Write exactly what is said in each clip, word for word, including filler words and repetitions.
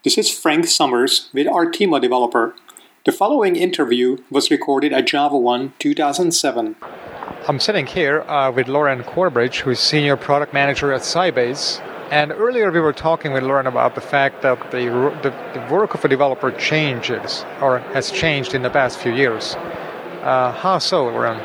This is Frank Summers with Artimo Developer. The following interview was recorded at JavaOne two thousand seven. I'm sitting here uh, with Lauren Corbridge, who's Senior Product Manager at Sybase. And earlier we were talking with Lauren about the fact that the, the, the work of a developer changes, or has changed in the past few years. Uh, how so, Lauren?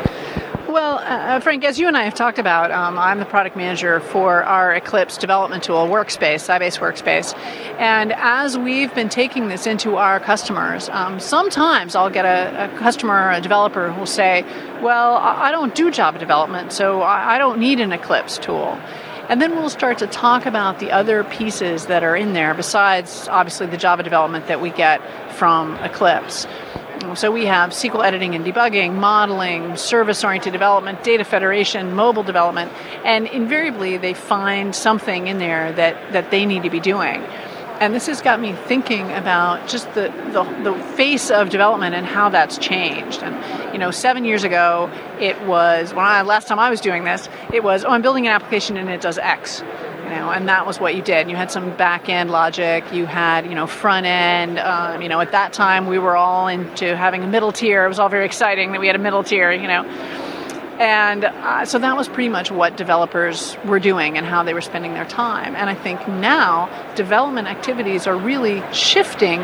Well, uh, Frank, as you and I have talked about, um, I'm the product manager for our Eclipse development tool, Workspace, Sybase Workspace. And as we've been taking this into our customers, um, sometimes I'll get a, a customer, a developer who will say, well, I don't do Java development, so I don't need an Eclipse tool. And then we'll start to talk about the other pieces that are in there, besides, obviously, the Java development that we get from Eclipse. So we have S Q L editing and debugging, modeling, service-oriented development, data federation, mobile development, and invariably they find something in there that, that they need to be doing. And this has got me thinking about just the, the, the face of development and how that's changed. And, you know, seven years ago, it was, when I, last time I was doing this, it was, oh, I'm building an application and it does X. You know, and that was what you did. You had some back-end logic. You had, you know, front-end. Um, you know, at that time, we were all into having a middle tier. It was all very exciting that we had a middle tier, you know. And uh, so that was pretty much what developers were doing and how they were spending their time. And I think now development activities are really shifting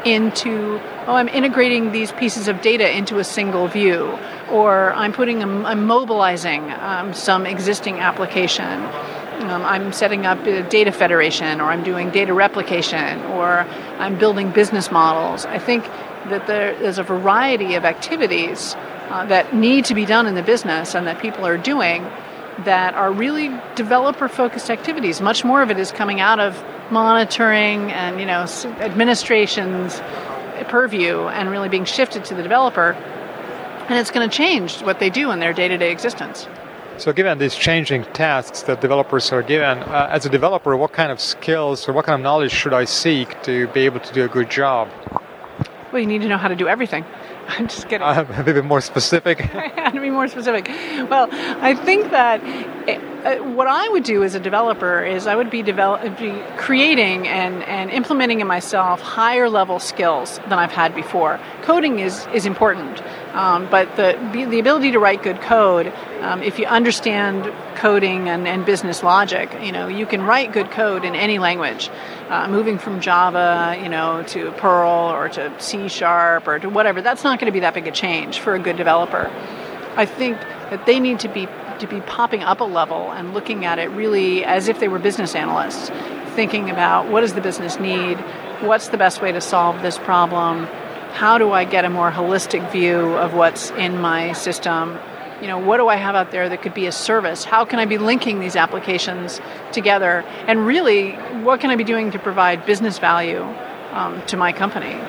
into, oh, I'm integrating these pieces of data into a single view, or I'm putting, a, I'm mobilizing um, some existing application. Um, I'm setting up a data federation, or I'm doing data replication, or I'm building business models. I think that there, there's a variety of activities uh, that need to be done in the business and that people are doing that are really developer-focused activities. Much more of it is coming out of monitoring and, you know, administration's purview and really being shifted to the developer. And it's going to change what they do in their day-to-day existence. So given these changing tasks that developers are given, uh, as a developer, what kind of skills or what kind of knowledge should I seek to be able to do a good job? Well, you need to know how to do everything. I'm just kidding. Uh, a bit more specific? I had to be more specific. Well, I think that it, uh, what I would do as a developer is I would be, develop, be creating and, and implementing in myself higher level skills than I've had before. Coding is, is important, um, but the the ability to write good code, um, if you understand coding and, and business logic, you know, you can write good code in any language. Uh, moving from Java, you know, to Perl or to C Sharp or to whatever, that's not going to be that big a change for a good developer. I think that they need to be to be popping up a level and looking at it really as if they were business analysts, thinking about what does the business need, what's the best way to solve this problem, how do I get a more holistic view of what's in my system. You know, what do I have out there that could be a service? How can I be linking these applications together? And really, what can I be doing to provide business value um, to my company?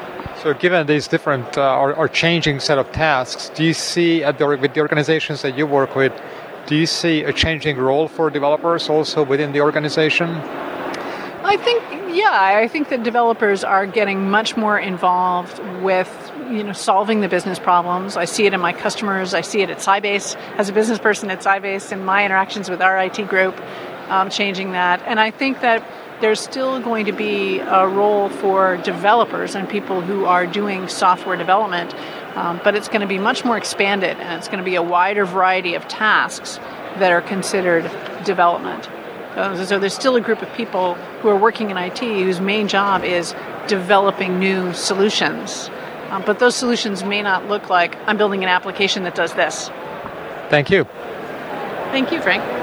So given these different uh, or, or changing set of tasks, do you see at the, with the organizations that you work with, do you see a changing role for developers also within the organization? I think, yeah, I think that developers are getting much more involved with, you know, solving the business problems. I see it in my customers. I see it at Sybase as a business person at Sybase in my interactions with our I T group, um, changing that. And I think that there's still going to be a role for developers and people who are doing software development, um, but it's going to be much more expanded, and it's going to be a wider variety of tasks that are considered development. Uh, so there's still a group of people who are working in I T whose main job is developing new solutions. Um, but those solutions may not look like I'm building an application that does this. Thank you. Thank you, Frank.